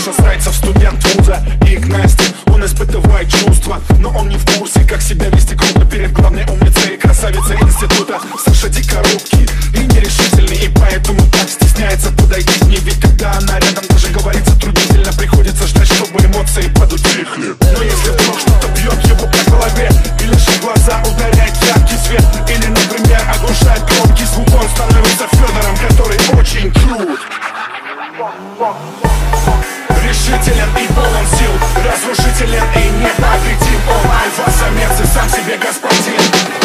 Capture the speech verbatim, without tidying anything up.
Саша Зайцев, студент вуза, и к Насте он испытывает чувства, но он не в курсе, как себя вести круто перед главной умницей и красавицей института. Саша дико робкий и нерешительный, и поэтому так стесняется подойти к ней. Ведь когда она рядом, даже говорить затруднительно, приходится ждать, чтобы эмоции подутихли. Но если вдруг что-то бьет его по голове, или же в глаза ударяет яркий свет, или, например, оглушает громкий звук, он становится Федором, который очень крут. Решителен и полон сил, разрушителен и непобедим. Он альфа-самец и сам себе господин.